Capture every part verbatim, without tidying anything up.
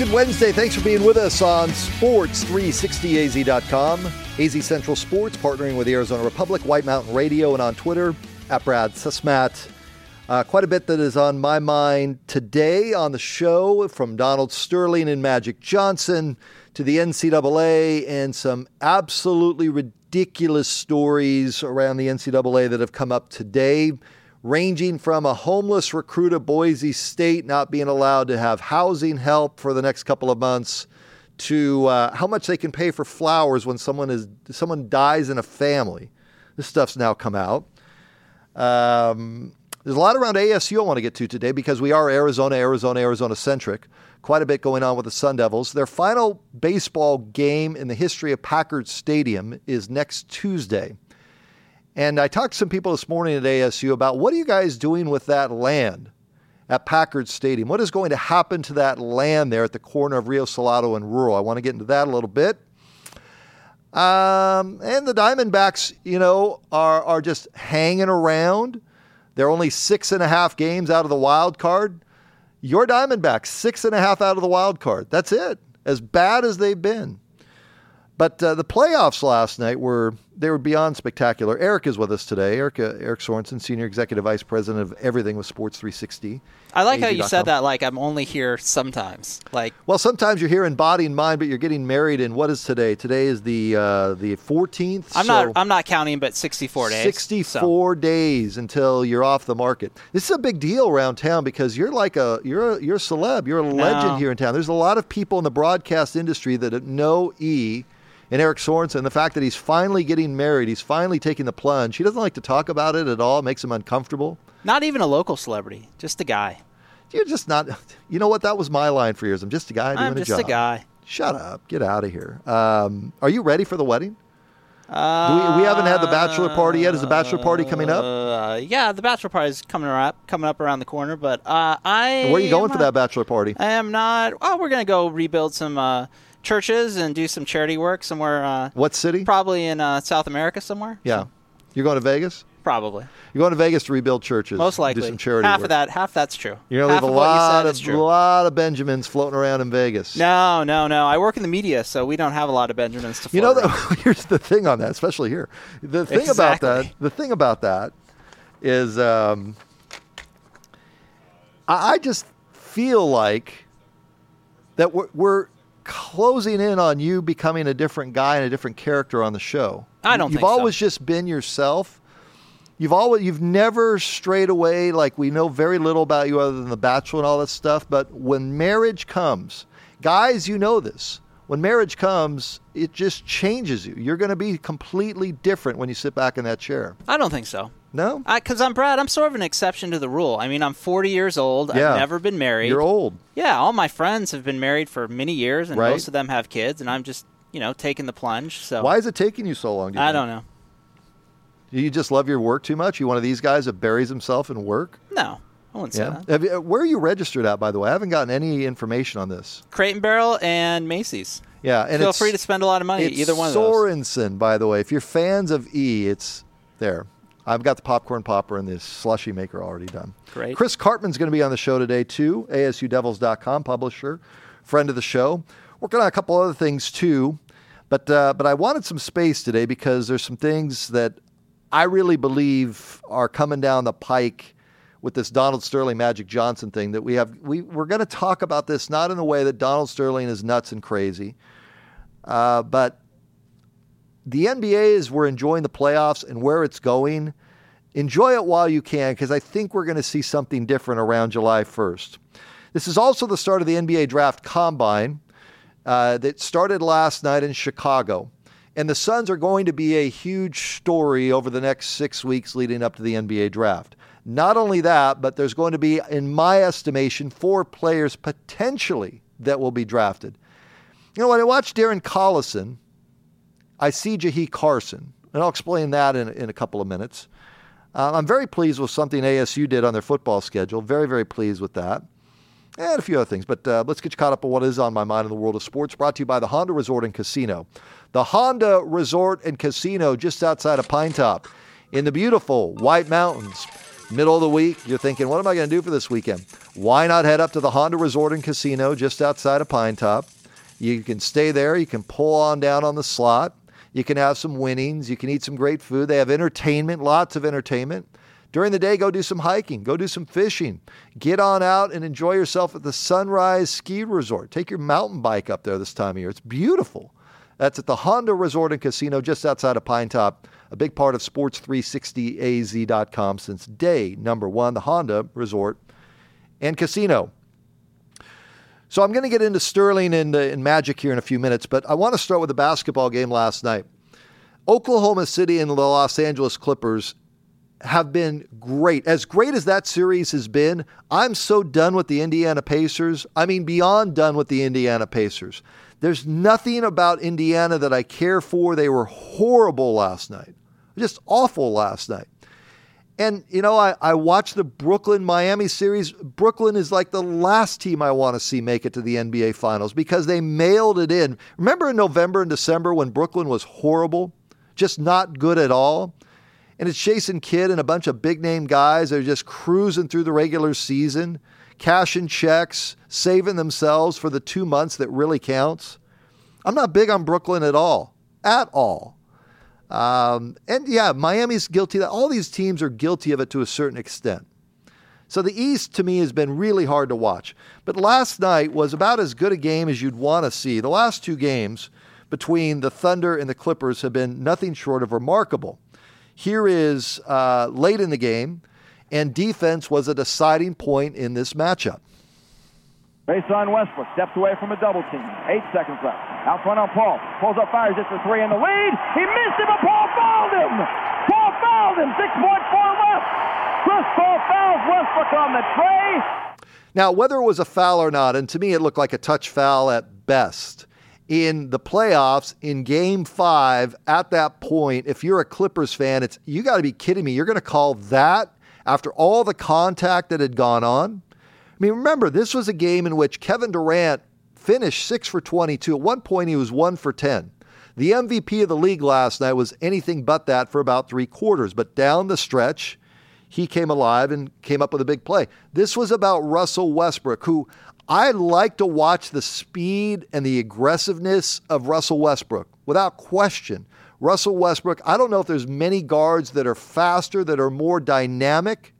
Good Wednesday. Thanks for being with us on Sports three sixty A Z dot com. A Z Central Sports partnering with the Arizona Republic, White Mountain Radio, and on Twitter at Brad Susmat. Uh, quite a bit that is on my mind today on the show, from Donald Sterling and Magic Johnson to the N C double A and some absolutely ridiculous stories around the N C double A that have come up today, ranging from a homeless recruit at Boise State not being allowed to have housing help for the next couple of months to uh, how much they can pay for flowers when someone is someone dies in a family. This stuff's now come out. Um, there's a lot around A S U I want to get to today because we are Arizona, Arizona, Arizona-centric. Quite a bit going on with the Sun Devils. Their final baseball game in the history of Packard Stadium is next Tuesday. And I talked to some people this morning at A S U about what are you guys doing with that land at Packard Stadium? What is going to happen to that land there at the corner of Rio Salado and Rural? I want to get into that a little bit. Um, and the Diamondbacks, you know, are, are just hanging around. They're only six and a half games out of the wild card. Your Diamondbacks, six and a half out of the wild card. That's it. As bad as they've been. But uh, the playoffs last night were they were beyond spectacular. Eric is with us today. Eric, uh, Eric Sorensen, Senior Executive Vice President of everything with Sports three sixty. I like how you said that like I'm only here sometimes. Like, well, sometimes you're here in body and mind, but you're getting married in what is today? Today is the uh, the fourteenth. I'm so not I'm not counting, but sixty-four days. sixty-four so. days until you're off the market. This is a big deal around town because you're like a you're a, you're a celeb. You're a legend no. here in town. There's a lot of people in the broadcast industry that know E. And Eric Sorensen, the fact that he's finally getting married, he's finally taking the plunge. He doesn't like to talk about it at all. It makes him uncomfortable. Not even a local celebrity, just a guy. You're just not. You know what? That was my line for years. I'm just a guy doing I'm a just job. a guy. Shut up. Get out of here. Um, are you ready for the wedding? Uh, we, we haven't had the bachelor party yet. Is the bachelor party coming up? Uh, yeah, the bachelor party is coming up, coming up around the corner. But uh, I. And where are you going for not, that bachelor party? I am not. Oh, we're gonna go rebuild some uh, churches and do some charity work somewhere. Uh, what city? Probably in uh, South America somewhere. Yeah, you're going to Vegas. Probably. You're going to Vegas to rebuild churches. Most likely. Do some charity half work. of that. Half that's true. You're going to leave a lot of a lot of Benjamins floating around in Vegas. No, no, no. I work in the media, so we don't have a lot of Benjamins to float. You know, the, around. Here's the thing on that, especially here. The thing exactly. about that. The thing about that is, um, I, I just feel like that we're, we're closing in on you becoming a different guy and a different character on the show. I don't You've think so. You've always just been yourself. You've always, you've never strayed away. Like, we know very little about you other than The Bachelor and all that stuff. But when marriage comes, guys, you know this. When marriage comes, it just changes you. You're going to be completely different when you sit back in that chair. I don't think so. No? Because I'm Brad. I'm sort of an exception to the rule. I mean, I'm forty years old. Yeah. I've never been married. You're old. Yeah, all my friends have been married for many years, and right. most of them have kids, and I'm just, you know, taking the plunge. So why is it taking you so long? Do you I think? don't know. Do you just love your work too much? You one of these guys that buries himself in work? No, I wouldn't say Yeah. that. Have you, where are you registered at, by the way? I haven't gotten any information on this. Crate and Barrel and Macy's. Yeah, and Feel it's, free to spend a lot of money at it's either one of those. Sorensen, by the way. If you're fans of E, it's there. I've got the popcorn popper and the slushy maker already done. Great. Chris Cartman's going to be on the show today, too. A S U Devils dot com, publisher, friend of the show. Working on a couple other things, too. But uh, but I wanted some space today because there's some things that I really believe are coming down the pike with this Donald Sterling Magic Johnson thing that we have. We, we're going to talk about this not in a way that Donald Sterling is nuts and crazy, uh, but the N B A is we're enjoying the playoffs and where it's going. Enjoy it while you can, because I think we're going to see something different around July first. This is also the start of the N B A Draft Combine uh, that started last night in Chicago. And the Suns are going to be a huge story over the next six weeks leading up to the N B A Draft. Not only that, but there's going to be, in my estimation, four players potentially that will be drafted. You know, when I watch Darren Collison, I see Jahi Carson, and I'll explain that in, in a couple of minutes. Uh, I'm very pleased with something A S U did on their football schedule. Very, very pleased with that. And a few other things. But uh, let's get you caught up on what is on my mind in the world of sports. Brought to you by the Honda Resort and Casino. The Honda Resort and Casino just outside of Pine Top in the beautiful White Mountains. Middle of the week, you're thinking, what am I going to do for this weekend? Why not head up to the Honda Resort and Casino just outside of Pine Top? You can stay there. You can pull on down on the slot. You can have some winnings. You can eat some great food. They have entertainment, lots of entertainment. During the day, go do some hiking. Go do some fishing. Get on out and enjoy yourself at the Sunrise Ski Resort. Take your mountain bike up there this time of year. It's beautiful. That's at the Honda Resort and Casino just outside of Pine Top, a big part of sports three sixty A Z dot com since day number one, the Honda Resort and Casino. So I'm going to get into Sterling and, uh, and Magic here in a few minutes, but I want to start with the basketball game last night. Oklahoma City and the Los Angeles Clippers have been great. As great as that series has been, I'm so done with the Indiana Pacers. I mean, beyond done with the Indiana Pacers. There's nothing about Indiana that I care for. They were horrible last night. Just awful last night. And, you know, I, I watched the Brooklyn-Miami series. Brooklyn is like the last team I want to see make it to the N B A Finals because they mailed it in. Remember in November and December when Brooklyn was horrible? Just not good at all? And it's Jason Kidd and a bunch of big-name guys that are just cruising through the regular season, cashing checks, saving themselves for the two months that really counts. I'm not big on Brooklyn at all. At all. Um, and yeah, Miami's guilty of that. All these teams are guilty of it to a certain extent. So the East, to me, has been really hard to watch. But last night was about as good a game as you'd want to see. The last two games between the Thunder and the Clippers have been nothing short of remarkable. Here is uh, late in the game, and defense was a deciding point in this matchup. Baseline Westbrook steps away from a double team. Eight seconds left. Out front on Paul. Pulls up, fires just for three in the lead. He missed it, but Paul fouled him. Paul fouled him. six point four left. Chris Paul fouls Westbrook on the tray. Now, whether it was a foul or not, and to me it looked like a touch foul at best, in the playoffs, in game five, at that point, if you're a Clippers fan, it's you got to be kidding me. You're going to call that after all the contact that had gone on? I mean, remember, this was a game in which Kevin Durant finished six for twenty-two. At one point, he was one for ten. The M V P of the league last night was anything but that for about three quarters. But down the stretch, he came alive and came up with a big play. This was about Russell Westbrook, who I like to watch the speed and the aggressiveness of Russell Westbrook. Without question, Russell Westbrook, I don't know if there's many guards that are faster, that are more dynamic,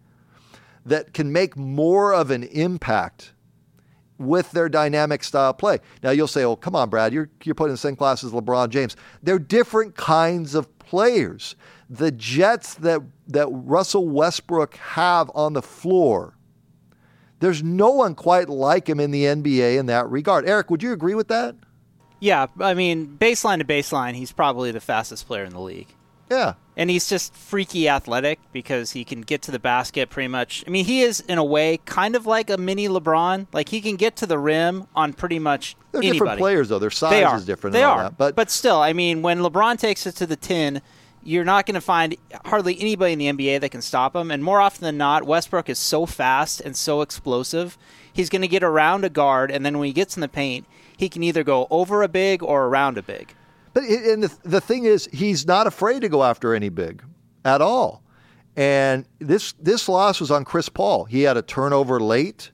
that can make more of an impact with their dynamic style play. Now you'll say, oh, come on, Brad, you're, you're putting in the same class as LeBron James. They're different kinds of players. The jets that, that Russell Westbrook have on the floor, there's no one quite like him in the N B A in that regard. Eric, would you agree with that? Yeah, I mean, baseline to baseline, he's probably the fastest player in the league. Yeah. And he's just freaky athletic because he can get to the basket pretty much. I mean, he is, in a way, kind of like a mini LeBron. Like, he can get to the rim on pretty much They're anybody. different players, though. Their size they are. is different. They and all are. That. But, but still, I mean, when LeBron takes it to the tin, you're not going to find hardly anybody in the N B A that can stop him. And more often than not, Westbrook is so fast and so explosive, he's going to get around a guard, and then when he gets in the paint, he can either go over a big or around a big. But and the, the thing is, he's not afraid to go after any big at all. And this this loss was on Chris Paul. He had a turnover late.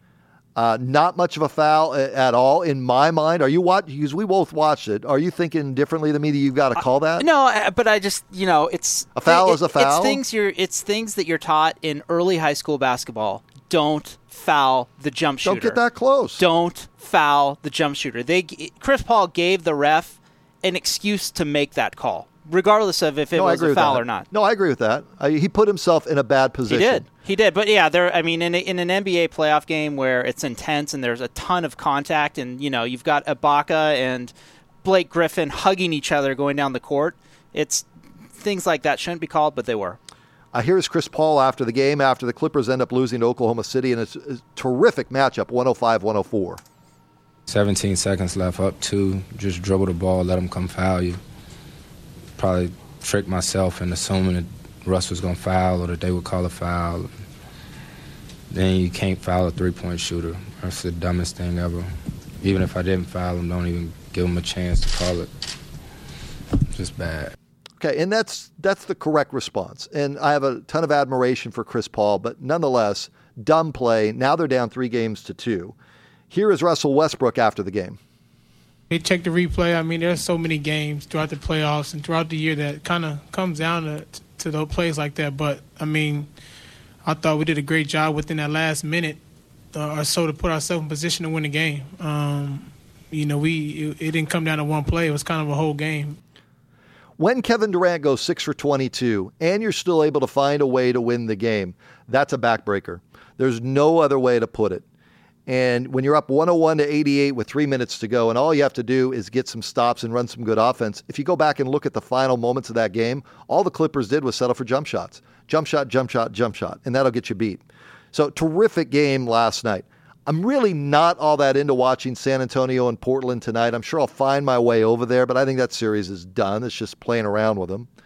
Uh, not much of a foul at all in my mind. Are you watching? Because we both watched it. Are you thinking differently than me that you've got to call that? Uh, no, but I just, you know, it's a foul it, is a foul. It's things you're. It's things that you're taught in early high school basketball. Don't foul the jump shooter. Don't get that close. Don't foul the jump shooter. They Chris Paul gave the ref an excuse to make that call, regardless of if it no, was a foul or not. No, I agree with that. I, he put himself in a bad position. He did. He did. But yeah, there. I mean, in a, in an N B A playoff game where it's intense and there's a ton of contact, and you know you've got Ibaka and Blake Griffin hugging each other going down the court, it's things like that shouldn't be called, but they were. Uh, here's Chris Paul after the game, after the Clippers end up losing to Oklahoma City, and it's a terrific matchup, one oh five one oh four. seventeen seconds left, up two, just dribble the ball, let them come foul you. Probably tricked myself in assuming that Russ was going to foul or that they would call a foul. Then you can't foul a three-point shooter. That's the dumbest thing ever. Even if I didn't foul him, don't even give him a chance to call it. Just bad. Okay, and that's that's the correct response. And I have a ton of admiration for Chris Paul, but nonetheless, dumb play. Now they're down three games to two. Here is Russell Westbrook after the game. They check the replay. I mean, there's so many games throughout the playoffs and throughout the year that kind of comes down to, to those plays like that. But, I mean, I thought we did a great job within that last minute uh, or so to put ourselves in position to win the game. Um, you know, we it, it didn't come down to one play. It was kind of a whole game. When Kevin Durant goes six for twenty-two and you're still able to find a way to win the game, that's a backbreaker. There's no other way to put it. And when you're up one oh one to eighty-eight with three minutes to go, and all you have to do is get some stops and run some good offense, if you go back and look at the final moments of that game, all the Clippers did was settle for jump shots. Jump shot, jump shot, jump shot, and that'll get you beat. So terrific game last night. I'm really not all that into watching San Antonio and Portland tonight. I'm sure I'll find my way over there, but I think that series is done. It's just playing around with them.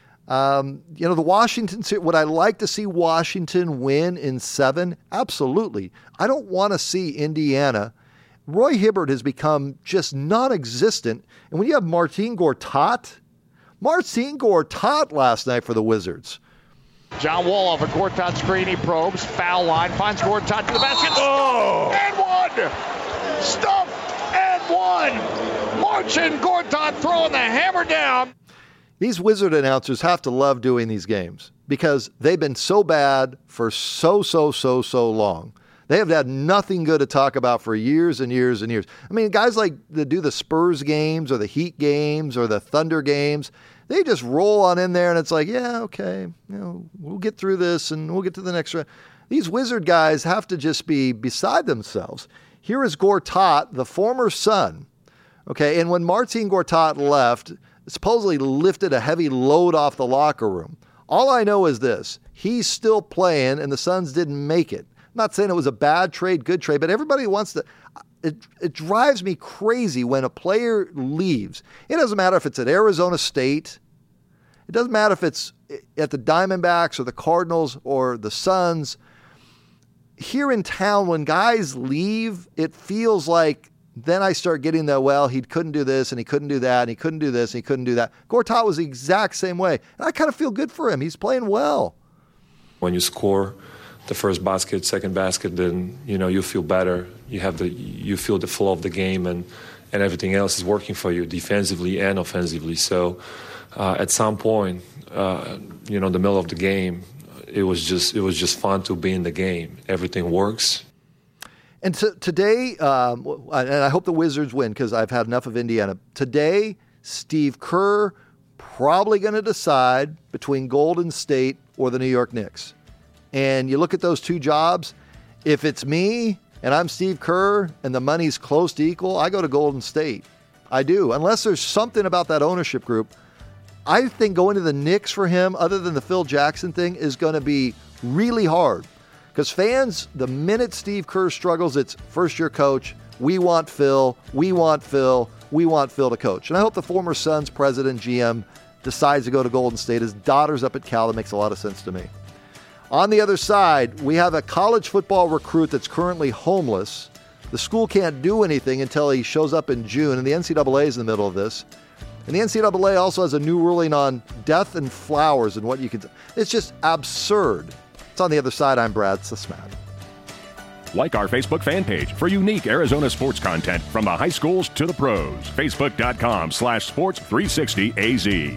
Um, you know, the Washington, would I like to see Washington win in seven? Absolutely. I don't want to see Indiana. Roy Hibbert has become just non-existent. And when you have Marcin Gortat, Marcin Gortat last night for the Wizards. John Wall off a Gortat screen. He probes. Foul line. Finds Gortat to the basket. Oh! And one! Stuffed and one! Marcin Gortat throwing the hammer down. These Wizard announcers have to love doing these games because they've been so bad for so, so, so, so long. They have had nothing good to talk about for years and years and years. I mean, guys like that do the Spurs games or the Heat games or the Thunder games, they just roll on in there and it's like, yeah, okay, you know, we'll get through this and we'll get to the next round. These Wizard guys have to just be beside themselves. Here is Gortat, the former Sun. Okay, and when Marcin Gortat left, supposedly lifted a heavy load off the locker room. All I know is this. He's still playing, and the Suns didn't make it. I'm not saying it was a bad trade, good trade, but everybody wants to... It, it drives me crazy when a player leaves. It doesn't matter if it's at Arizona State. It doesn't matter if it's at the Diamondbacks or the Cardinals or the Suns. Here in town, when guys leave, it feels like then I start getting the, well, he couldn't do this and he couldn't do that and he couldn't do this and he couldn't do that. Gortat was the exact same way. And I kind of feel good for him. He's playing well. When you score the first basket, second basket, then, you know, you feel better. You have the, you feel the flow of the game and, and everything else is working for you defensively and offensively. So uh, at some point, uh, you know, in the middle of the game, it was just, it was just fun to be in the game. Everything works. And t- today, um, and I hope the Wizards win because I've had enough of Indiana. Today, Steve Kerr probably going to decide between Golden State or the New York Knicks. And you look at those two jobs, if it's me and I'm Steve Kerr and the money's close to equal, I go to Golden State. I do. Unless there's something about that ownership group. I think going to the Knicks for him, other than the Phil Jackson thing, is going to be really hard. Because fans, the minute Steve Kerr struggles, it's first-year coach, we want Phil, we want Phil, we want Phil to coach. And I hope the former Suns president, G M, decides to go to Golden State. His daughter's up at Cal. That makes a lot of sense to me. On the other side, we have a college football recruit that's currently homeless. The school can't do anything until he shows up in June, and the N C double A is in the middle of this. And the N C double A also has a new ruling on death and flowers and what you can... It's just absurd. It's on the other side. I'm Brad Susmat. Like our Facebook fan page for unique Arizona sports content from the high schools to the pros. Facebook.com slash sports 360 AZ.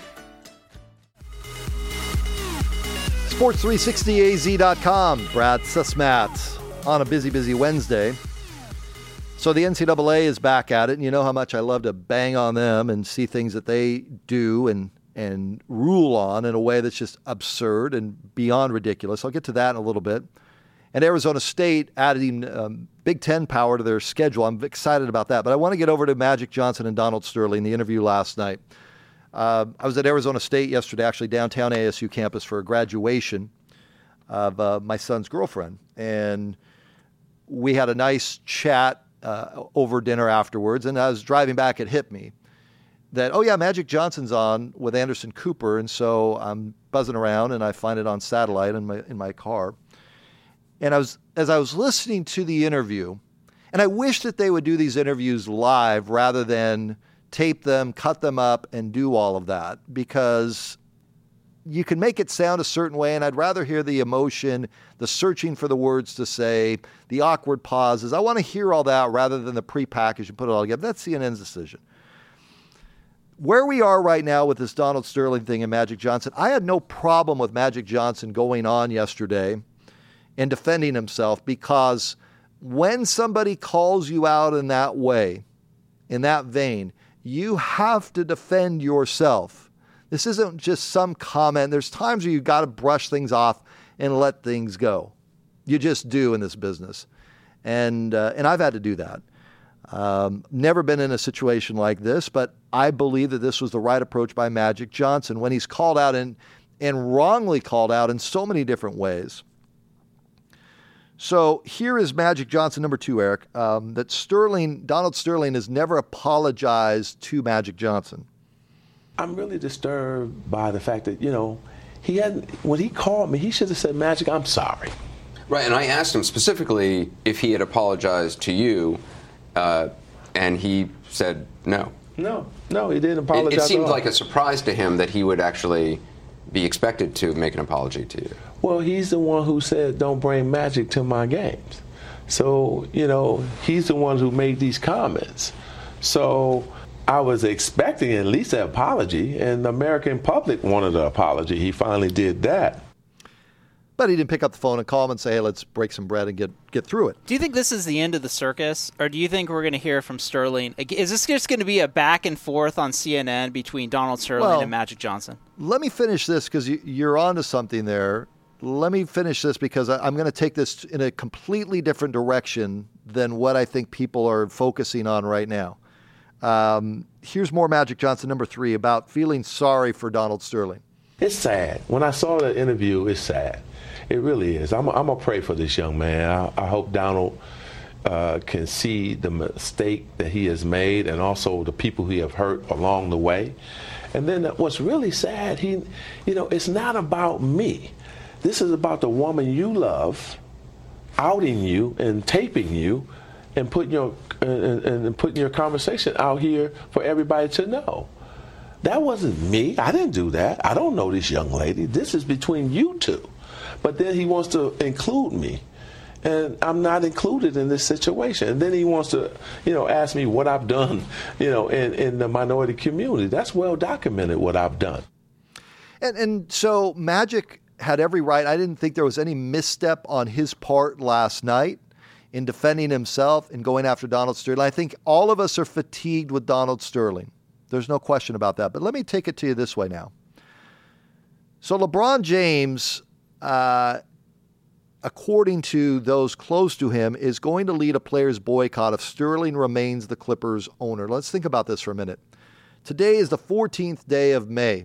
sports three sixty A Z dot com. Brad Susmat on a busy, busy Wednesday. So the N C double A is back at it, and you know how much I love to bang on them and see things that they do and and rule on in a way that's just absurd and beyond ridiculous. I'll get to that in a little bit. And Arizona State adding um, Big Ten power to their schedule. I'm excited about that. But I want to get over to Magic Johnson and Donald Sterling, the interview last night. Uh, I was at Arizona State yesterday, actually downtown A S U campus for a graduation of uh, my son's girlfriend. And we had a nice chat uh, over dinner afterwards. And I was driving back, it hit me that, oh yeah, Magic Johnson's on with Anderson Cooper, and so I'm buzzing around and I find it on satellite in my in my car. And I was as I was listening to the interview, and I wish that they would do these interviews live rather than tape them, cut them up, and do all of that, because you can make it sound a certain way, and I'd rather hear the emotion, the searching for the words to say, the awkward pauses. I want to hear all that rather than the prepackaged and put it all together. That's C N N's decision. Where we are right now with this Donald Sterling thing and Magic Johnson, I had no problem with Magic Johnson going on yesterday and defending himself, because when somebody calls you out in that way, in that vein, you have to defend yourself. This isn't just some comment. There's times where you got to brush things off and let things go. You just do in this business. And uh, and I've had to do that. Um, never been in a situation like this, but I believe that this was the right approach by Magic Johnson when he's called out and, and wrongly called out in so many different ways. So here is Magic Johnson number two, Eric, um, that Sterling, Donald Sterling has never apologized to Magic Johnson. I'm really disturbed by the fact that, you know, he hadn't, when he called me, he should have said, Magic, I'm sorry. Right, and I asked him specifically if he had apologized to you, uh, and he said no. No, no, he didn't apologize. It, it seemed at all. like a surprise to him that he would actually be expected to make an apology to you. Well, he's the one who said, don't bring Magic to my games. So, you know, he's the one who made these comments. So I was expecting at least an apology, and the American public wanted an apology. He finally did that. But he didn't pick up the phone and call him and say, hey, let's break some bread and get, get through it. Do you think this is the end of the circus, or do you think we're going to hear from Sterling? Is this just going to be a back and forth on C N N between Donald Sterling well, and Magic Johnson? Let me finish this, because you, you're onto something there. Let me finish this, because I, I'm going to take this in a completely different direction than what I think people are focusing on right now. Um, here's more Magic Johnson, number three, about feeling sorry for Donald Sterling. It's sad. When I saw the interview, it's sad. It really is. I'm, I'm going to pray for this young man. I, I hope Donald uh, can see the mistake that he has made, and also the people he have hurt along the way. And then what's really sad, he, you know, it's not about me. This is about the woman you love outing you and taping you and putting your and, and putting your conversation out here for everybody to know. That wasn't me. I didn't do that. I don't know this young lady. This is between you two. But then he wants to include me, and I'm not included in this situation. And then he wants to, you know, ask me what I've done, you know, in, in the minority community. That's well documented what I've done. And and so Magic had every right. I didn't think there was any misstep on his part last night in defending himself and going after Donald Sterling. I think all of us are fatigued with Donald Sterling. There's no question about that. But let me take it to you this way now. So LeBron James, uh, according to those close to him, is going to lead a players' boycott if Sterling remains the Clippers' owner. Let's think about this for a minute. Today is the fourteenth day of May.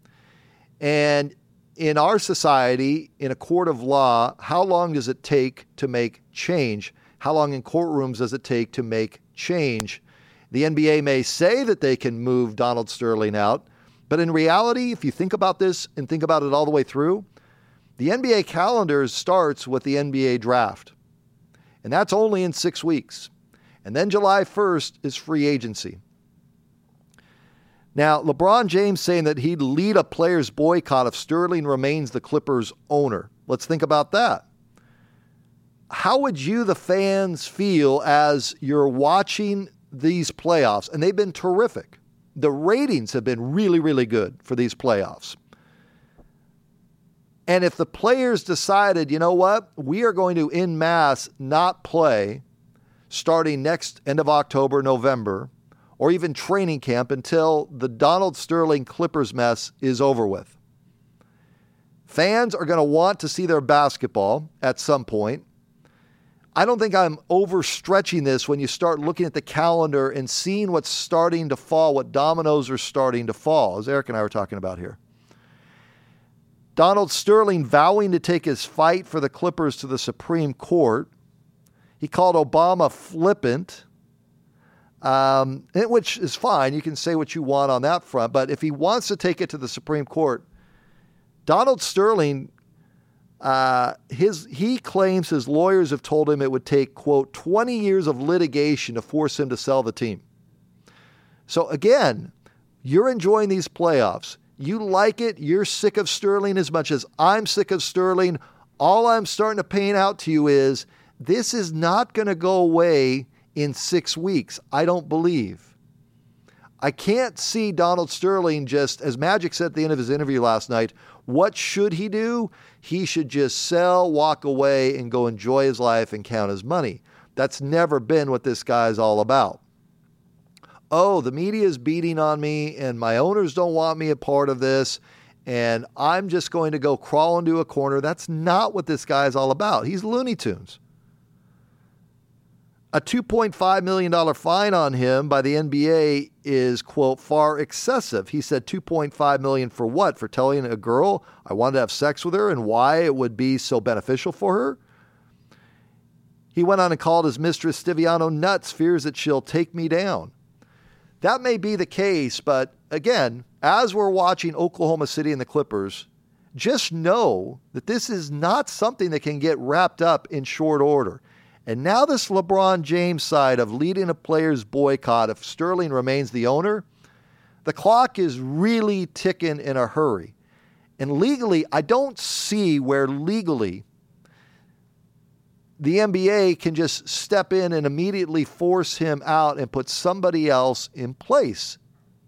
And in our society, in a court of law, how long does it take to make change? How long in courtrooms does it take to make change? The N B A may say that they can move Donald Sterling out, but in reality, if you think about this and think about it all the way through, the N B A calendar starts with the N B A draft, and that's only in six weeks. And then July first is free agency. Now, LeBron James saying that he'd lead a players' boycott if Sterling remains the Clippers' owner. Let's think about that. How would you, the fans, feel as you're watching these playoffs? And they've been terrific. The ratings have been really, really good for these playoffs. And if the players decided, you know what, we are going to en masse not play starting next end of October, November, or even training camp until the Donald Sterling Clippers mess is over with. Fans are going to want to see their basketball at some point. I don't think I'm overstretching this when you start looking at the calendar and seeing what's starting to fall, what dominoes are starting to fall, as Eric and I were talking about here. Donald Sterling vowing to take his fight for the Clippers to the Supreme Court. He called Obama flippant, um, which is fine. You can say what you want on that front. But if he wants to take it to the Supreme Court, Donald Sterling, uh, his he claims his lawyers have told him it would take, quote, twenty years of litigation to force him to sell the team. So again, you're enjoying these playoffs. You like it. You're sick of Sterling as much as I'm sick of Sterling. All I'm starting to paint out to you is this is not going to go away in six weeks. I don't believe. I can't see Donald Sterling just, as Magic said at the end of his interview last night, what should he do? He should just sell, walk away, and go enjoy his life and count his money. That's never been what this guy's all about. Oh, the media is beating on me and my owners don't want me a part of this and I'm just going to go crawl into a corner. That's not what this guy is all about. He's Looney Tunes. A two point five million dollars fine on him by the N B A is, quote, far excessive. He said two point five million dollars for what? For telling a girl I wanted to have sex with her and why it would be so beneficial for her? He went on and called his mistress Stiviano nuts, fears that she'll take me down. That may be the case, but again, as we're watching Oklahoma City and the Clippers, just know that this is not something that can get wrapped up in short order. And now this LeBron James side of leading a player's boycott if Sterling remains the owner, the clock is really ticking in a hurry. And legally, I don't see where legally the N B A can just step in and immediately force him out and put somebody else in place.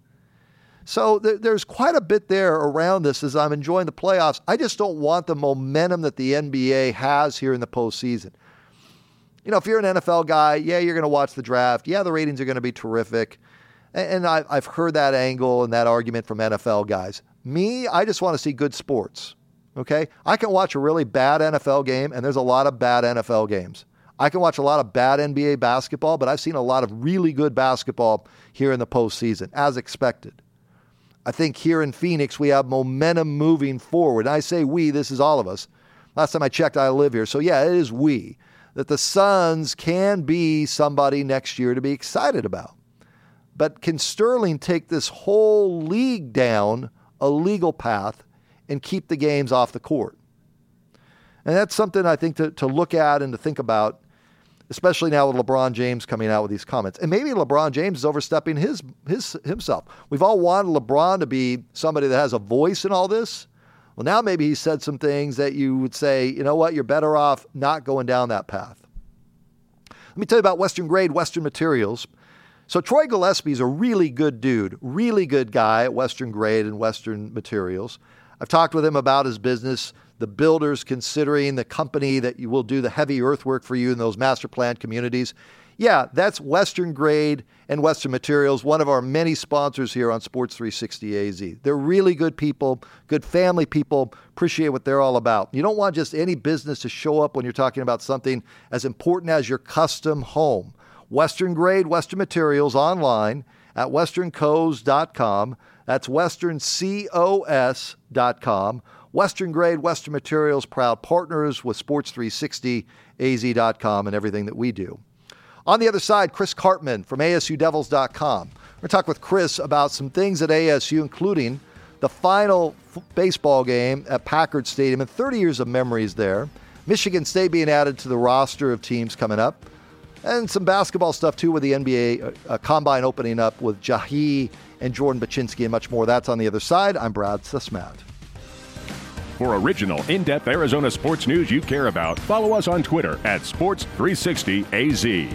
So th- there's quite a bit there around this as I'm enjoying the playoffs. I just don't want the momentum that the N B A has here in the postseason. You know, if you're an N F L guy, yeah, you're going to watch the draft. Yeah, the ratings are going to be terrific. And, and I, I've heard that angle and that argument from N F L guys. Me, I just want to see good sports. Okay? I can watch a really bad N F L game, and there's a lot of bad N F L games. I can watch a lot of bad N B A basketball, but I've seen a lot of really good basketball here in the postseason, as expected. I think here in Phoenix, we have momentum moving forward. And I say we, this is all of us. Last time I checked, I live here. So yeah, it is we. That the Suns can be somebody next year to be excited about. But can Sterling take this whole league down a legal path and keep the games off the court? And that's something I think to, to look at and to think about, especially now with LeBron James coming out with these comments. And maybe LeBron James is overstepping his, his himself. We've all wanted LeBron to be somebody that has a voice in all this. Well, now maybe he said some things that you would say, you know what, you're better off not going down that path. Let me tell you about Western Grade, Western Materials. So Troy Gillespie is a really good dude, really good guy at Western Grade and Western Materials. I've talked with him about his business, the builders considering the company that will do the heavy earthwork for you in those master plan communities. Yeah, that's Western Grade and Western Materials, one of our many sponsors here on Sports three sixty A Z. They're really good people, good family people, appreciate what they're all about. You don't want just any business to show up when you're talking about something as important as your custom home. Western Grade, Western Materials online at western cos dot com. That's western cos dot com. Western Grade, Western Materials, proud partners with sports three sixty A Z dot com and everything that we do. On the other side, Chris Karpman from A S U Devils dot com. We're going to talk with Chris about some things at A S U, including the final f- baseball game at Packard Stadium and thirty years of memories there. Michigan State being added to the roster of teams coming up. And some basketball stuff, too, with the N B A uh, uh, Combine opening up with Jahi and Jordan Baczynski and much more. That's on the other side. I'm Brad Susmat. For original, in-depth Arizona sports news you care about, follow us on Twitter at sports three sixty A Z.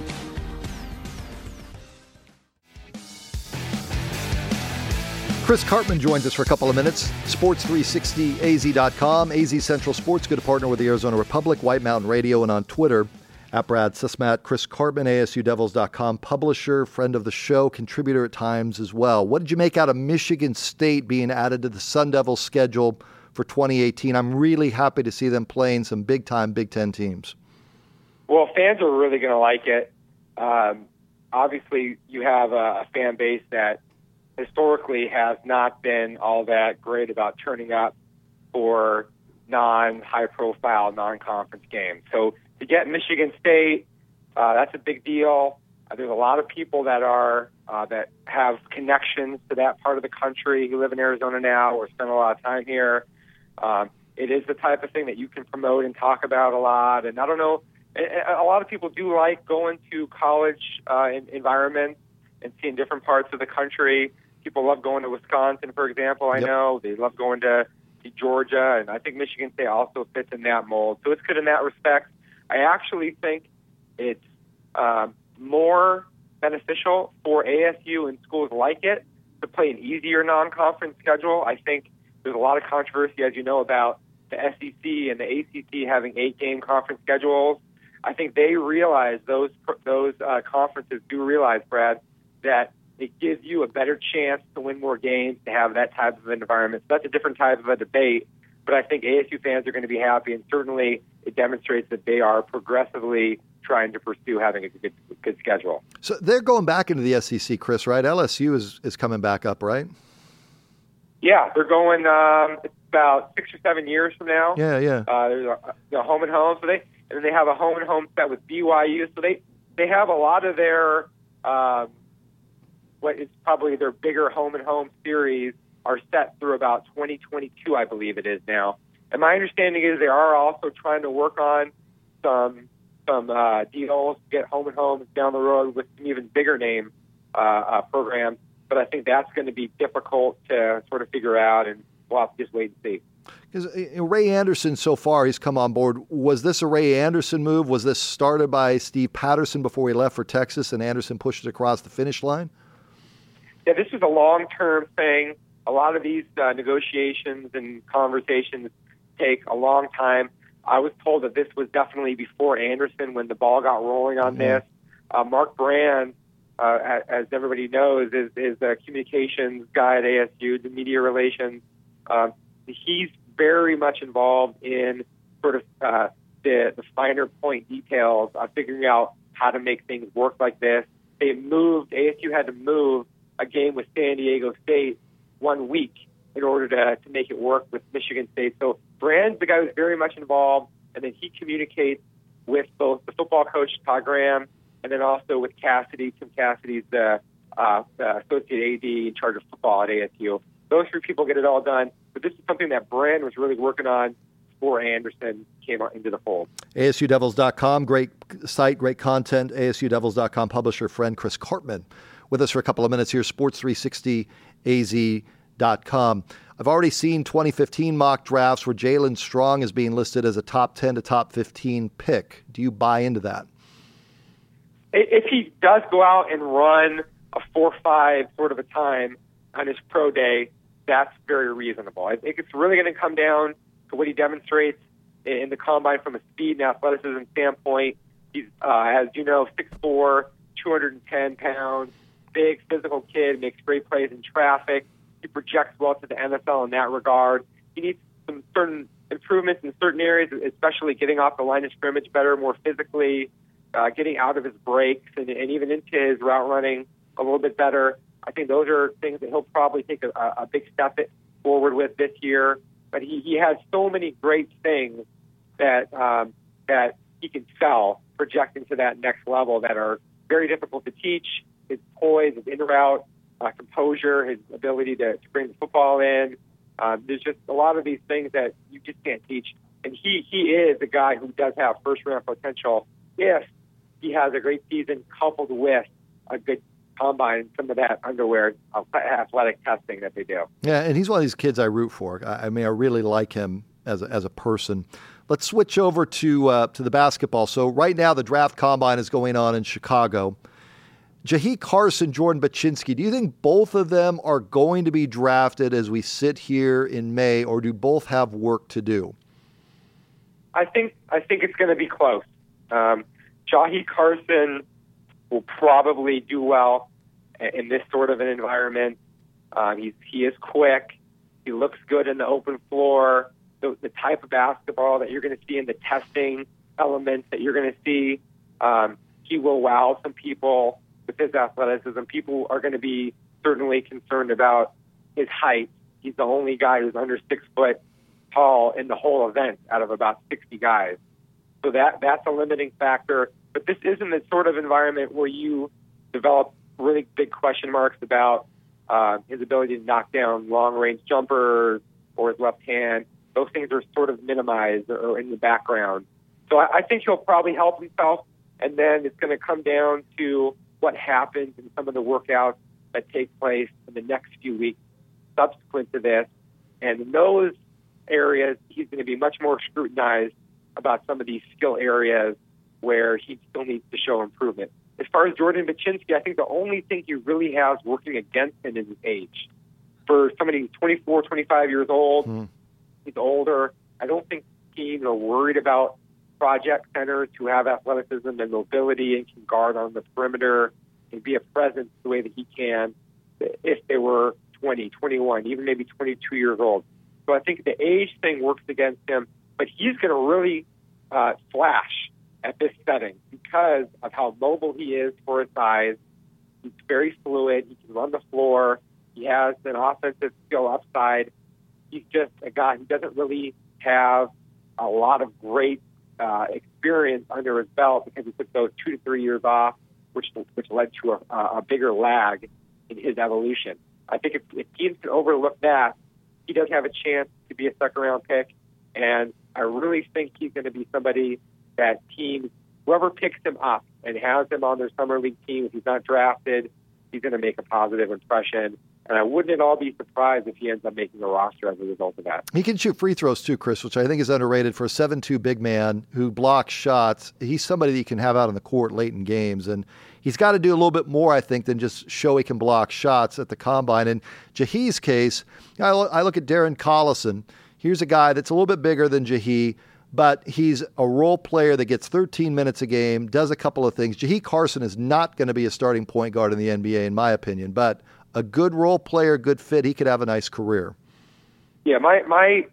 Chris Karpman joins us for a couple of minutes. sports three sixty A Z dot com. A Z Central Sports, good to partner with the Arizona Republic, White Mountain Radio, and on Twitter at Brad Susmat. Chris Karpman, A S U Devils dot com, publisher, friend of the show, contributor at times as well. What did you make out of Michigan State being added to the Sun Devils schedule for twenty eighteen? I'm really happy to see them playing some big-time Big Ten teams. Well, fans are really going to like it. Um, obviously, you have a, a fan base that historically has not been all that great about turning up for non-high-profile, non-conference games. So to get Michigan State, uh, that's a big deal. Uh, there's a lot of people that are uh, that have connections to that part of the country who live in Arizona now or spend a lot of time here. Um, it is the type of thing that you can promote and talk about a lot. And I don't know, a, a lot of people do like going to college uh, environments and seeing different parts of the country. People love going to Wisconsin, for example, I Yep. know. They love going to, to Georgia, and I think Michigan State also fits in that mold. So it's good in that respect. I actually think it's um, more beneficial for A S U and schools like it to play an easier non-conference schedule. I think there's a lot of controversy, as you know, about the S E C and the A C C having eight-game conference schedules. I think they realize, those those uh, conferences do realize, Brad, that it gives you a better chance to win more games to have that type of environment. So that's a different type of a debate, but I think A S U fans are going to be happy, and certainly it demonstrates that they are progressively trying to pursue having a good, good schedule. So they're going back into the S E C, Chris, right? L S U is, is coming back up, right? Yeah, they're going um, it's about six or seven years from now. Yeah, yeah. Uh, there's a, a home and home, so they and then they have a home and home set with B Y U. So they they have a lot of their um, what is probably their bigger home and home series are set through about twenty twenty-two, I believe it is now. And my understanding is they are also trying to work on some some uh, deals, get home and homes down the road with some even bigger name uh, uh, programs. But I think that's going to be difficult to sort of figure out, and we'll have to just wait and see. Because Ray Anderson, so far, he's come on board. Was this a Ray Anderson move? Was this started by Steve Patterson before he left for Texas, and Anderson pushed it across the finish line? Yeah, this is a long-term thing. A lot of these uh, negotiations and conversations take a long time. I was told that this was definitely before Anderson when the ball got rolling on Yeah. this. Uh, Mark Brand, uh, as everybody knows, is, is the communications guy at A S U, the media relations. Um, he's very much involved in sort of uh, the, the finer point details of figuring out how to make things work like this. They moved, A S U had to move a game with San Diego State one week in order to, to make it work with Michigan State. So Brand's the guy who's very much involved, and then he communicates with both the football coach, Todd Graham, and then also with Cassidy. Tim Cassidy's the, uh, the associate A D in charge of football at A S U. Those three people get it all done, but this is something that Brand was really working on before Anderson came into the fold. A S U Devils dot com, great site, great content. A S U Devils dot com publisher friend Chris Cartman with us for a couple of minutes here, Sports three sixty A Z dot com. I've already seen twenty fifteen mock drafts where Jalen Strong is being listed as a top ten to top fifteen pick. Do you buy into that? If he does go out and run a four five sort of a time on his pro day, that's very reasonable. I think it's really going to come down to what he demonstrates in the combine from a speed and athleticism standpoint. He's, uh, as you know, six foot four, two hundred ten pounds, big physical kid, makes great plays in traffic. He projects well to the N F L in that regard. He needs some certain improvements in certain areas, especially getting off the line of scrimmage better, more physically, uh, getting out of his breaks, and, and even into his route running a little bit better. I think those are things that he'll probably take a, a big step forward with this year. But he, he has so many great things that um, that he can sell, projecting to that next level, that are very difficult to teach. His poise, his in-route uh, composure, his ability to, to bring the football in. Um, there's just a lot of these things that you just can't teach. And he, he is a guy who does have first-round potential if he has a great season coupled with a good combine and some of that underwear uh, athletic testing that they do. Yeah, and he's one of these kids I root for. I, I mean, I really like him as a, as a person. Let's switch over to uh, to the basketball. So right now the draft combine is going on in Chicago. Jahi Carson, Jordan Baczynski, do you think both of them are going to be drafted as we sit here in May, or do both have work to do? I think I think it's going to be close. Um, Jahi Carson will probably do well in this sort of an environment. Um, he's, he is quick. He looks good in the open floor. The, the type of basketball that you're going to see in the testing elements that you're going to see, um, he will wow some people with his athleticism. People are going to be certainly concerned about his height. He's the only guy who's under six foot tall in the whole event out of about sixty guys. So that that's a limiting factor. But this isn't the sort of environment where you develop really big question marks about uh, his ability to knock down long-range jumpers or his left hand. Those things are sort of minimized or in the background. So I, I think he'll probably help himself, and then it's going to come down to what happens in some of the workouts that take place in the next few weeks subsequent to this. And in those areas, he's going to be much more scrutinized about some of these skill areas where he still needs to show improvement. As far as Jordan Baczynski, I think the only thing he really has working against him is his age. For somebody who's twenty-four, twenty-five years old, mm. he's older. I don't think teams are worried about project centers who have athleticism and mobility and can guard on the perimeter and be a presence the way that he can if they were twenty, twenty-one, even maybe twenty-two years old. So I think the age thing works against him, but he's going to really uh, flash at this setting because of how mobile he is for his size. He's very fluid. He can run the floor. He has an offensive skill upside. He's just a guy who doesn't really have a lot of great uh, experience under his belt because he took those two to three years off, which which led to a, a bigger lag in his evolution. I think if, if teams can overlook that, he does have a chance to be a second-round pick, and I really think he's going to be somebody that teams, whoever picks him up and has him on their summer league team, if he's not drafted, he's going to make a positive impression. And I wouldn't at all be surprised if he ends up making a roster as a result of that. He can shoot free throws too, Chris, which I think is underrated for a seven two big man who blocks shots. He's somebody that you can have out on the court late in games. And he's got to do a little bit more, I think, than just show he can block shots at the combine. In Jahi's case, I look at Darren Collison. Here's a guy that's a little bit bigger than Jahi, but he's a role player that gets thirteen minutes a game, does a couple of things. Jahi Carson is not going to be a starting point guard in the N B A, in my opinion, but a good role player, good fit, he could have a nice career. Yeah, my my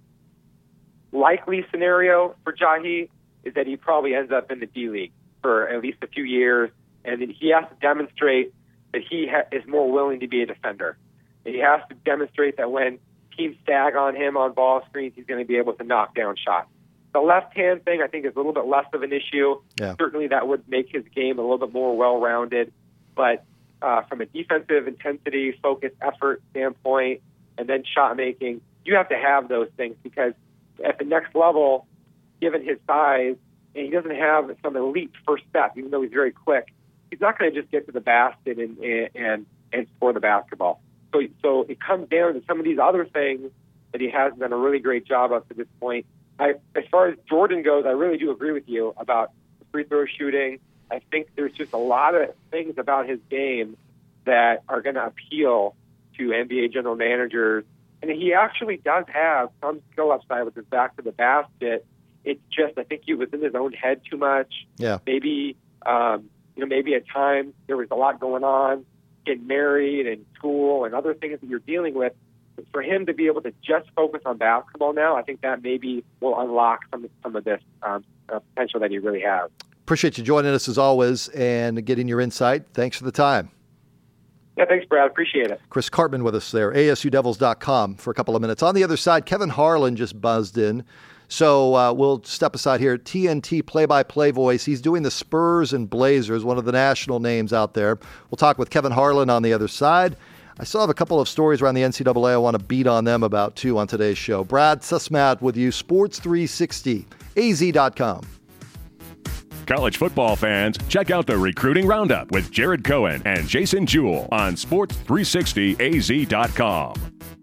likely scenario for Jahi is that he probably ends up in the D League for at least a few years, and then he has to demonstrate that he ha- is more willing to be a defender. And he has to demonstrate that when teams stag on him on ball screens, he's going to be able to knock down shots. The left-hand thing, I think, is a little bit less of an issue. Yeah. Certainly that would make his game a little bit more well-rounded, but Uh, from a defensive intensity, focus, effort standpoint, and then shot making, you have to have those things because at the next level, given his size, and he doesn't have some elite first step, even though he's very quick, he's not going to just get to the basket and, and and score the basketball. So so it comes down to some of these other things that he hasn't done a really great job of to this point. I, as far as Jordan goes, I really do agree with you about the free throw shooting. I think there's just a lot of things about his game that are going to appeal to N B A general managers. And he actually does have some skill upside with his back to the basket. It's just, I think he was in his own head too much. Yeah. Maybe, um, you know, maybe at times there was a lot going on, getting married and school and other things that you're dealing with. But for him to be able to just focus on basketball now, I think that maybe will unlock some, some of this um, uh, potential that he really has. Appreciate you joining us as always and getting your insight. Thanks for the time. Yeah, thanks, Brad. Appreciate it. Chris Cartman with us there, A S U Devils dot com for a couple of minutes. On the other side, Kevin Harlan just buzzed in. So uh, we'll step aside here. T N T play-by-play voice. He's doing the Spurs and Blazers, one of the national names out there. We'll talk with Kevin Harlan on the other side. I still have a couple of stories around the N C double A I want to beat on them about, too, on today's show. Brad Susmat with you, Sports three sixty, A Z dot com. College football fans, check out the Recruiting Roundup with Jared Cohen and Jason Jewell on Sports three sixty A Z dot com.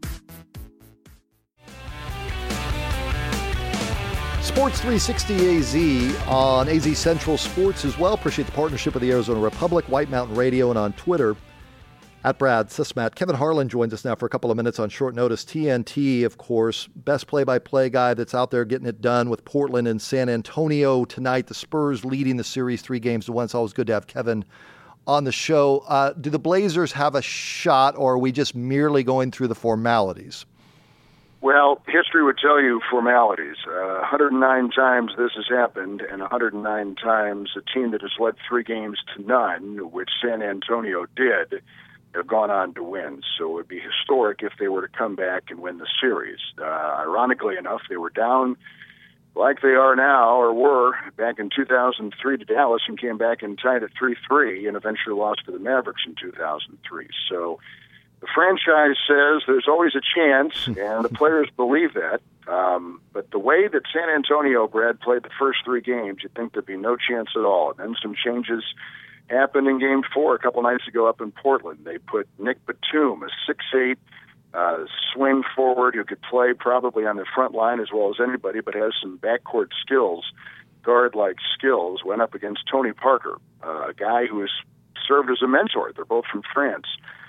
Sports three sixty A Z on A Z Central Sports as well. Appreciate the partnership with the Arizona Republic, White Mountain Radio, and on Twitter at Brad Susmat. Kevin Harlan joins us now for a couple of minutes on short notice. T N T, of course, best play-by-play guy that's out there getting it done with Portland and San Antonio tonight. The Spurs leading the series three games to one. It's always good to have Kevin on the show. Uh, do the Blazers have a shot, or are we just merely going through the formalities? Well, history would tell you formalities. Uh, one hundred nine times this has happened, and one hundred nine times a team that has led three games to none, which San Antonio did, have gone on to win. So it would be historic if they were to come back and win the series. Uh, ironically enough, they were down like they are now, or were, back in two thousand three to Dallas and came back and tied at three three and eventually lost to the Mavericks in two thousand three. So the franchise says there's always a chance, and the players believe that. Um, but the way that San Antonio, Brad, played the first three games, you'd think there'd be no chance at all. And then some changes happened in Game Four a couple nights ago up in Portland. They put Nick Batum, a six eight uh, swing forward who could play probably on the front line as well as anybody, but has some backcourt skills, guard-like skills, went up against Tony Parker, uh, a guy who has served as a mentor. They're both from France.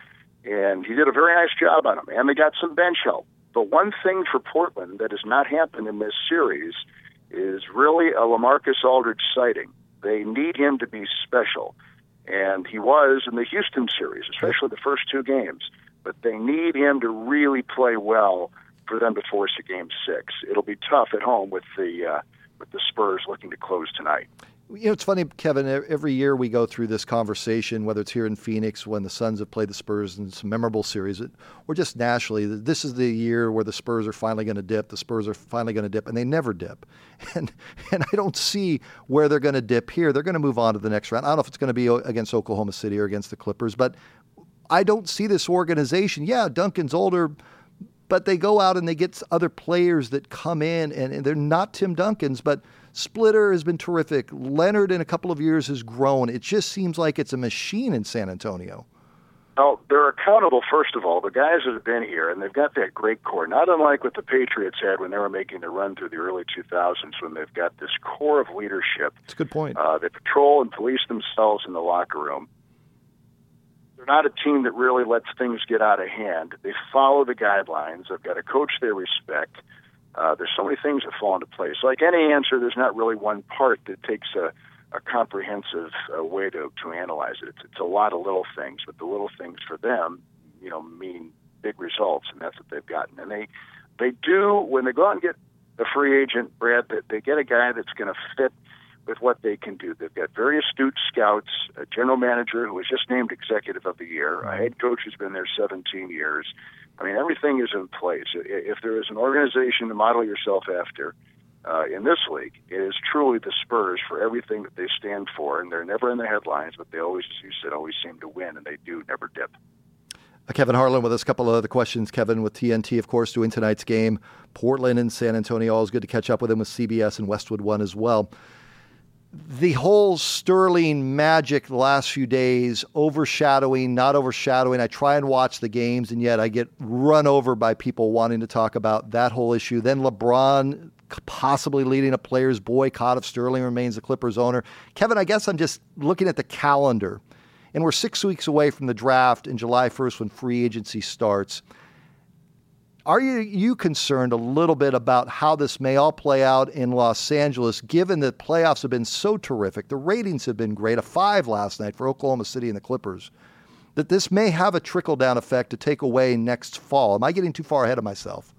And he did a very nice job on him. And they got some bench help. But one thing for Portland that has not happened in this series is really a LaMarcus Aldridge sighting. They need him to be special. And he was in the Houston series, especially the first two games. But they need him to really play well for them to force a game six. It'll be tough at home with the uh, with the Spurs looking to close tonight. You know, it's funny, Kevin, every year we go through this conversation, whether it's here in Phoenix when the Suns have played the Spurs in some memorable series, or just nationally, this is the year where the Spurs are finally going to dip, the Spurs are finally going to dip, and they never dip. And and I don't see where they're going to dip here. They're going to move on to the next round. I don't know if it's going to be against Oklahoma City or against the Clippers, but I don't see this organization. Yeah, Duncan's older, but they go out and they get other players that come in, and, and they're not Tim Duncan's, but Splitter has been terrific. Leonard in a couple of years has grown. It just seems like it's a machine in San Antonio. Well, they're accountable, first of all, the guys that have been here, and they've got that great core, not unlike what the Patriots had when they were making the run through the early two thousands, when they've got this core of leadership. That's a good point. Uh, they patrol and police themselves in the locker room. They're not a team that really lets things get out of hand. They follow the guidelines. They've got a coach they respect. Uh, there's so many things that fall into place. Like any answer, there's not really one part that takes a, a comprehensive uh, way to, to analyze it. It's, it's a lot of little things, but the little things for them, you know, mean big results, and that's what they've gotten. And they, they do, when they go out and get a free agent, Brad, that they get a guy that's going to fit with what they can do. They've got very astute scouts, a general manager who was just named executive of the year, a head coach who's been there seventeen years. I mean, everything is in place. If there is an organization to model yourself after uh, in this league, it is truly the Spurs for everything that they stand for, and they're never in the headlines, but they always, as you said, always seem to win, and they do never dip. Kevin Harlan with us. A couple of other questions. Kevin with T N T, of course, doing tonight's game. Portland and San Antonio. Always good to catch up with him with C B S and Westwood One as well. The whole Sterling magic the last few days, overshadowing, not overshadowing. I try and watch the games, and yet I get run over by people wanting to talk about that whole issue. Then LeBron possibly leading a players' boycott if Sterling remains the Clippers owner. Kevin, I guess I'm just looking at the calendar, and we're six weeks away from the draft in July first when free agency starts. Are you, you concerned a little bit about how this may all play out in Los Angeles, given that playoffs have been so terrific, the ratings have been great, a five last night for Oklahoma City and the Clippers, that this may have a trickle-down effect to take away next fall? Am I getting too far ahead of myself?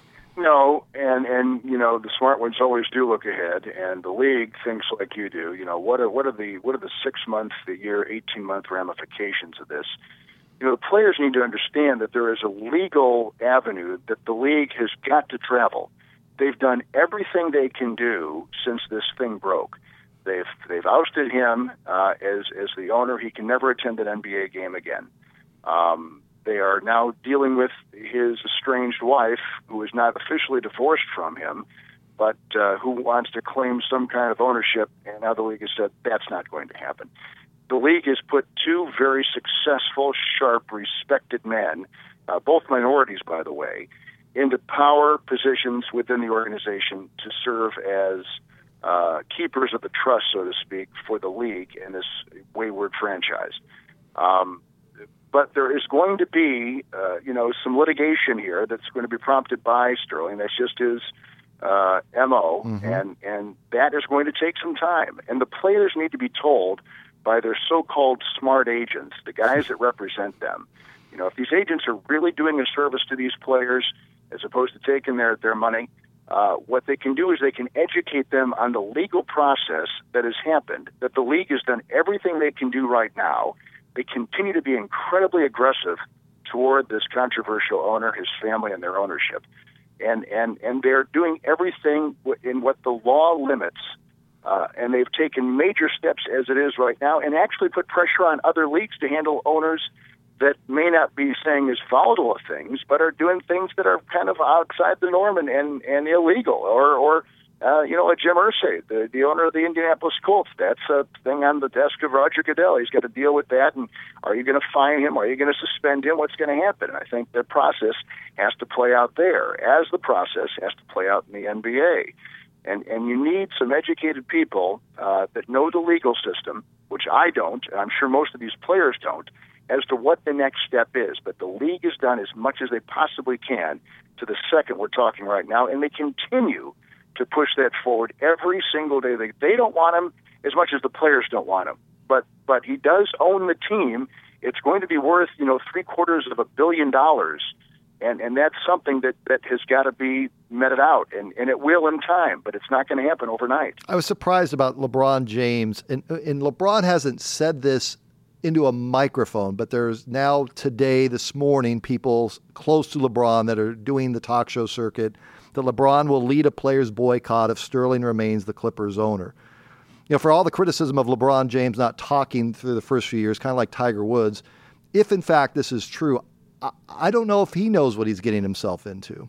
No, and, and you know, the smart ones always do look ahead, and the league thinks like you do. You know, what are, what are the what are the six-month, the year, eighteen-month ramifications of this? You know, the players need to understand that there is a legal avenue that the league has got to travel. They've done everything they can do since this thing broke. They've they've ousted him uh, as as the owner. He can never attend an N B A game again. Um, they are now dealing with his estranged wife, who is not officially divorced from him, but uh, who wants to claim some kind of ownership. And now the league has said that's not going to happen. The league has put two very successful, sharp, respected men, uh, both minorities, by the way, into power positions within the organization to serve as uh, keepers of the trust, so to speak, for the league and this wayward franchise. Um, but there is going to be, uh, you know, some litigation here that's going to be prompted by Sterling. That's just his uh, M O, mm-hmm. and, and that is going to take some time. And the players need to be told by their so-called smart agents, the guys that represent them. You know, if these agents are really doing a service to these players as opposed to taking their, their money, uh, what they can do is they can educate them on the legal process that has happened, that the league has done everything they can do right now. They continue to be incredibly aggressive toward this controversial owner, his family, and their ownership. And, and, and they're doing everything in what the law limits. Uh, and they've taken major steps as it is right now and actually put pressure on other leagues to handle owners that may not be saying as volatile of things, but are doing things that are kind of outside the norm and, and, and illegal or, or Uh, you know, like Jim Irsay, the, the owner of the Indianapolis Colts, that's a thing on the desk of Roger Goodell. He's got to deal with that. And are you going to fine him? Are you going to suspend him? What's going to happen? And I think the process has to play out there, as the process has to play out in the N B A. And and you need some educated people uh, that know the legal system, which I don't, and I'm sure most of these players don't, as to what the next step is. But the league has done as much as they possibly can to the second we're talking right now, and they continue to push that forward every single day. They, they don't want him as much as the players don't want him. But but he does own the team. It's going to be worth, you know, three quarters of a billion dollars. And and that's something that, that has got to be meted out. And, and it will in time, but it's not going to happen overnight. I was surprised about LeBron James. And, and LeBron hasn't said this into a microphone, but there's now today, this morning, people close to LeBron that are doing the talk show circuit that LeBron will lead a players' boycott if Sterling remains the Clippers owner. You know, for all the criticism of LeBron James not talking through the first few years, kind of like Tiger Woods, if in fact this is true, I, I don't know if he knows what he's getting himself into.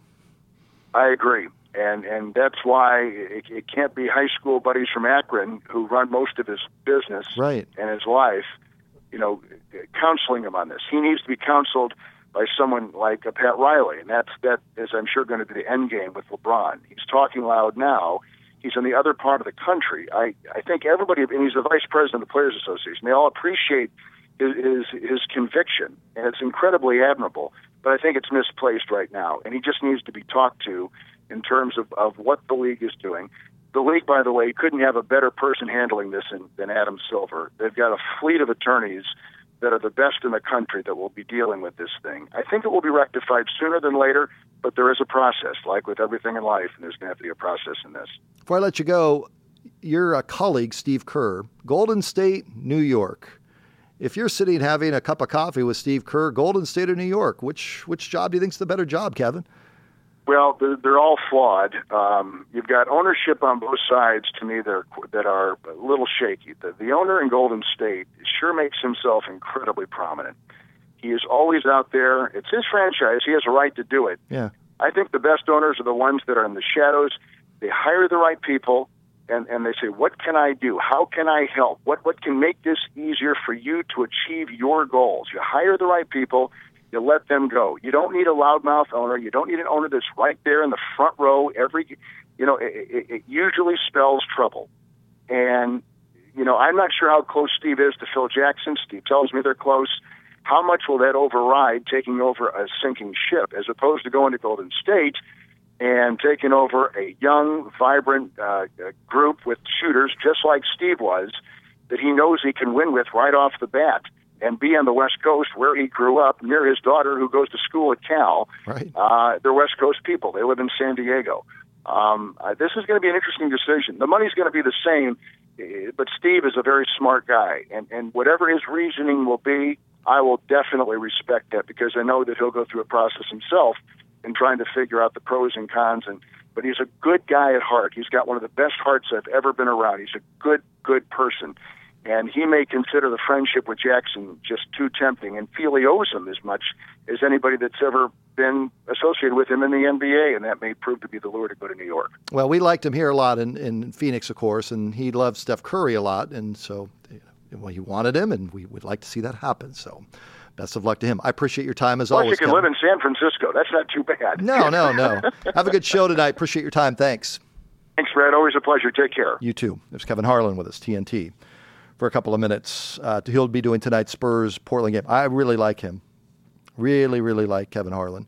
I agree. And and that's why it, it can't be high school buddies from Akron who run most of his business right. and his life, you know, counseling him on this. He needs to be counseled by someone like uh, Pat Riley, and that's that is, I'm sure, going to be the end game with LeBron. He's talking loud now. He's in the other part of the country. I, I think everybody, and he's the vice president of the Players Association, they all appreciate his, his, his conviction, and it's incredibly admirable, but I think it's misplaced right now, and he just needs to be talked to in terms of, of what the league is doing. The league, by the way, couldn't have a better person handling this than, than Adam Silver. They've got a fleet of attorneys that are the best in the country that will be dealing with this thing. I think it will be rectified sooner than later, but there is a process, like with everything in life, and there's going to have to be a process in this. Before I let you go, your uh, colleague, Steve Kerr, Golden State, New York. If you're sitting having a cup of coffee with Steve Kerr, Golden State or New York, which which job do you think's the better job, Kevin? Well, they're, they're all flawed. Um, you've got ownership on both sides, to me, that are, that are a little shaky. The, the owner in Golden State sure makes himself incredibly prominent. He is always out there. It's his franchise. He has a right to do it. Yeah. I think the best owners are the ones that are in the shadows. They hire the right people, and, and they say, what can I do? How can I help? What, what can make this easier for you to achieve your goals? You hire the right people. You let them go. You don't need a loudmouth owner. You don't need an owner that's right there in the front row. Every, you know, it, it, it usually spells trouble. And, you know, I'm not sure how close Steve is to Phil Jackson. Steve tells me they're close. How much will that override taking over a sinking ship as opposed to going to Golden State and taking over a young, vibrant uh, group with shooters just like Steve was that he knows he can win with right off the bat? And be on the West Coast where he grew up, near his daughter who goes to school at Cal. Right. Uh, they're West Coast people. They live in San Diego. Um, uh, this is going to be an interesting decision. The money's going to be the same, but Steve is a very smart guy. And, and whatever his reasoning will be, I will definitely respect that because I know that he'll go through a process himself in trying to figure out the pros and cons. And But he's a good guy at heart. He's got one of the best hearts I've ever been around. He's a good, good person. And he may consider the friendship with Jackson just too tempting and feel he owes him as much as anybody that's ever been associated with him in the N B A, and that may prove to be the lure to go to New York. Well, we liked him here a lot in, in Phoenix, of course, and he loved Steph Curry a lot, and so well, he wanted him, and we would like to see that happen. So best of luck to him. I appreciate your time as Plus, always, you can Kevin. live in San Francisco. That's not too bad. No, no, no. Have a good show tonight. Appreciate your time. Thanks. Thanks, Brad. Always a pleasure. Take care. You too. There's Kevin Harlan with us, T N T. For a couple of minutes. Uh, he'll be doing tonight's Spurs-Portland game. I really like him. Really, really like Kevin Harlan.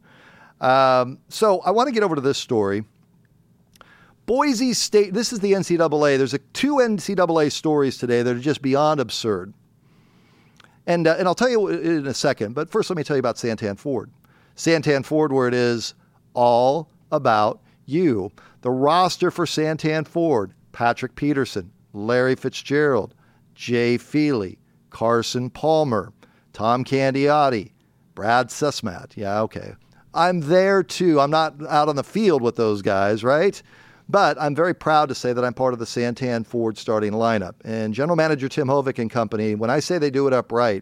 Um, so I want to get over to this story. Boise State, this is the N C double A. There's a, two N C double A stories today that are just beyond absurd. And, uh, and I'll tell you in a second, but first let me tell you about Santan Ford. Santan Ford, where it is all about you. The roster for Santan Ford, Patrick Peterson, Larry Fitzgerald, Jay Feely, Carson Palmer, Tom Candiotti, Brad Sesmat. Yeah, okay. I'm there too. I'm not out on the field with those guys, right? But I'm very proud to say that I'm part of the Santan Ford starting lineup. And General Manager Tim Hovick and company, when I say they do it upright,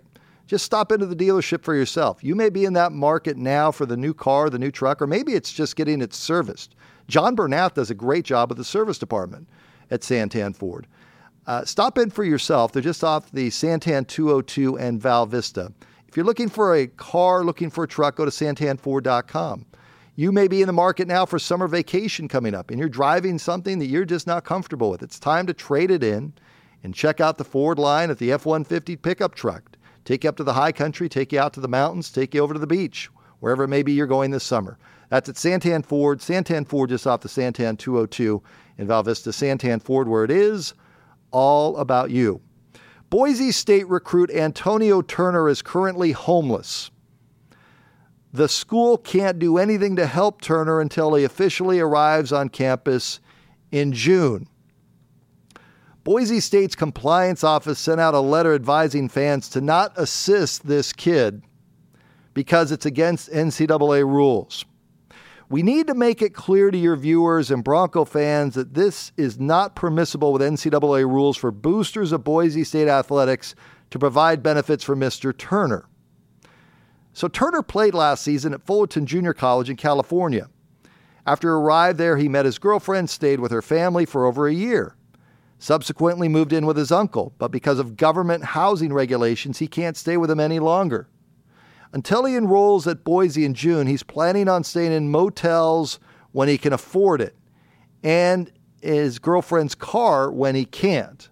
just stop into the dealership for yourself. You may be in that market now for the new car, the new truck, or maybe it's just getting it serviced. John Bernath does a great job with the service department at Santan Ford. Uh, stop in for yourself. They're just off the Santan two oh two and Val Vista. If you're looking for a car, looking for a truck, go to santan ford dot com. You may be in the market now for summer vacation coming up, and you're driving something that you're just not comfortable with. It's time to trade it in and check out the Ford line at the F one fifty pickup truck. Take you up to the high country, take you out to the mountains, take you over to the beach, wherever it may be you're going this summer. That's at Santan Ford. Santan Ford just off the Santan two oh two in Val Vista. Santan Ford, where it is all about you. Boise State recruit Antonio Turner is currently homeless. The school can't do anything to help Turner until he officially arrives on campus in June. Boise State's compliance office sent out a letter advising fans to not assist this kid because it's against N C double A rules. We need to make it clear to your viewers and Bronco fans that this is not permissible with N C double A rules for boosters of Boise State athletics to provide benefits for Mister Turner. So Turner played last season at Fullerton Junior College in California. After he arrived there, he met his girlfriend, stayed with her family for over a year. Subsequently moved in with his uncle, but because of government housing regulations, he can't stay with him any longer. Until he enrolls at Boise in June, he's planning on staying in motels when he can afford it, and his girlfriend's car when he can't.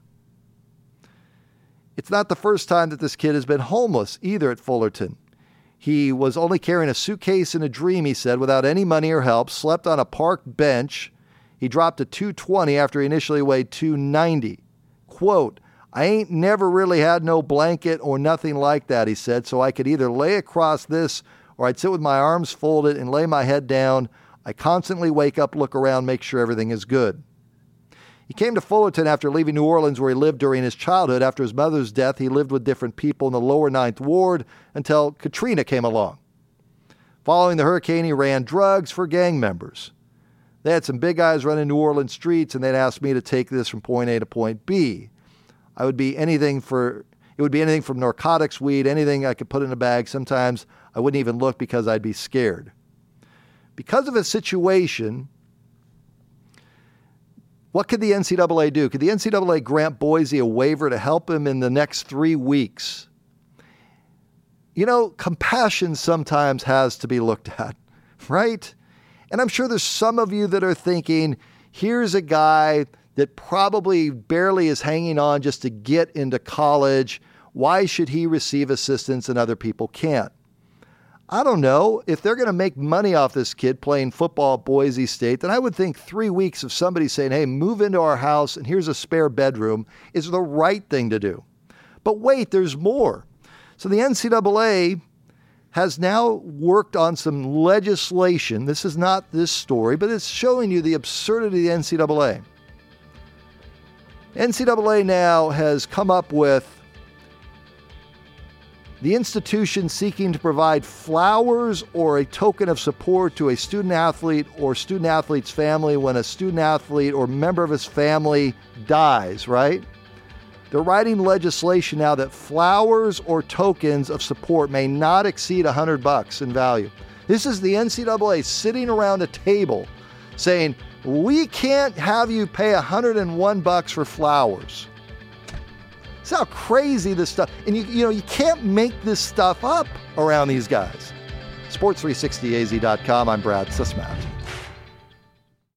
It's not the first time that this kid has been homeless either at Fullerton. He was only carrying a suitcase and a dream, he said, without any money or help, slept on a park bench. He dropped to two twenty after he initially weighed two ninety. Quote, I ain't never really had no blanket or nothing like that, he said, so I could either lay across this or I'd sit with my arms folded and lay my head down. I constantly wake up, look around, make sure everything is good. He came to Fullerton after leaving New Orleans, where he lived during his childhood. After his mother's death, he lived with different people in the lower Ninth Ward until Katrina came along. Following the hurricane, he ran drugs for gang members. They had some big guys running New Orleans streets, and they'd asked me to take this from point A to point B. I would be anything for, it would be anything from narcotics, weed, anything I could put in a bag. Sometimes I wouldn't even look because I'd be scared. Because of his situation, what could the N C double A do? Could the N C double A grant Boise a waiver to help him in the next three weeks? You know, compassion sometimes has to be looked at, right? And I'm sure there's some of you that are thinking, here's a guy that probably barely is hanging on just to get into college. Why should he receive assistance and other people can't? I don't know. If they're going to make money off this kid playing football at Boise State, then I would think three weeks of somebody saying, hey, move into our house and here's a spare bedroom is the right thing to do. But wait, there's more. So the N C double A has now worked on some legislation. This is not this story, but it's showing you the absurdity of the N C double A. N C double A now has come up with the institution seeking to provide flowers or a token of support to a student athlete or student athlete's family when a student athlete or member of his family dies, right? They're writing legislation now that flowers or tokens of support may not exceed one hundred bucks in value. This is the N C double A sitting around a table saying, we can't have you pay one hundred one bucks for flowers. That's how crazy this stuff, and you you know, you can't make this stuff up around these guys. sports three sixty A Z dot com, I'm Brad Sussman.